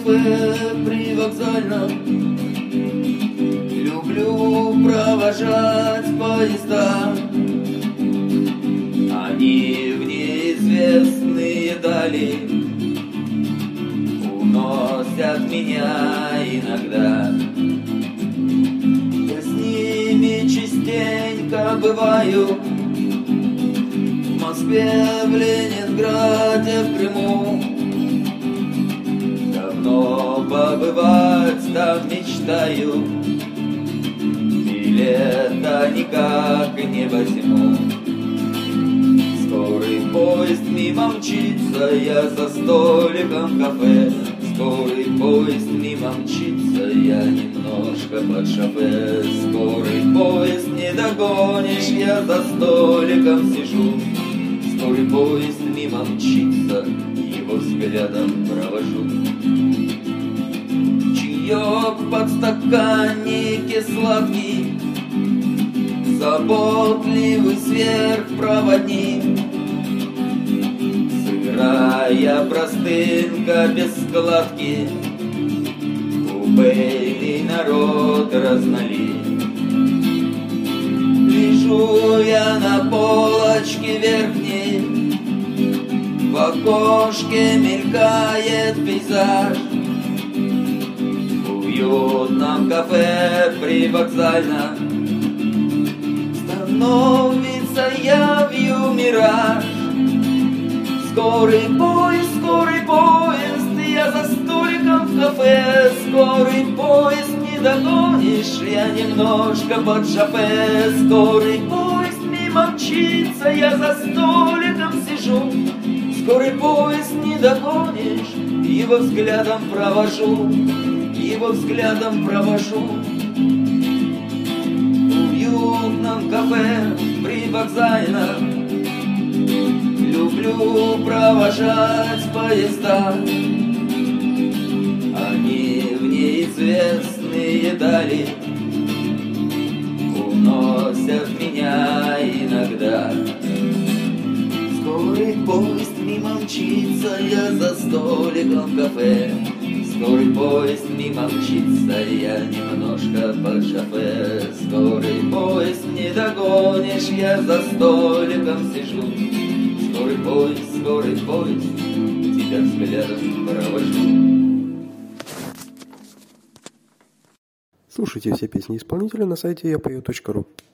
кафе привокзальном. Люблю провожать поезда, они в неизвестные дали уносят меня иногда. Я с ними частенько бываю в Москве, в Ленинграде, в Крыму. Давно побывать там мечтаю, билета никак не возьму. Скорый поезд мимо мчится, я за столиком кафе. Скорый поезд мимо мчится, я немножко под шофе. Скорый поезд не догонишь, я за столиком сижу. Скорый поезд мимо мчится, его взглядом провожу. Чаек в подстаканнике сладкий, заботливый сверхпроводник. Сырая простынка без складки, купейный народ разнолик. Лежу я на полочке верхней, в окошке мелькает пейзаж. В уютном кафе привокзальном становится явью мираж. Скорый поезд, я за столиком в кафе. Скорый поезд не догонишь, я немножко под шофе. Скорый поезд мимо мчится, я за столиком сижу. Скорый поезд не догонишь, его взглядом провожу, его взглядом провожу. В уютном кафе привокзальном люблю провожать поезда, они в неизвестные дали уносят меня иногда. Скорый поезд мимо мчится, я за столиком в кафе. Скорый поезд мимо мчится, я немножко под шофе. Скорый поезд не догонишь, я за столиком сижу. Скорый поезд, тебя взглядом провожу. Слушайте все песни исполнителя на сайте yapою.ru.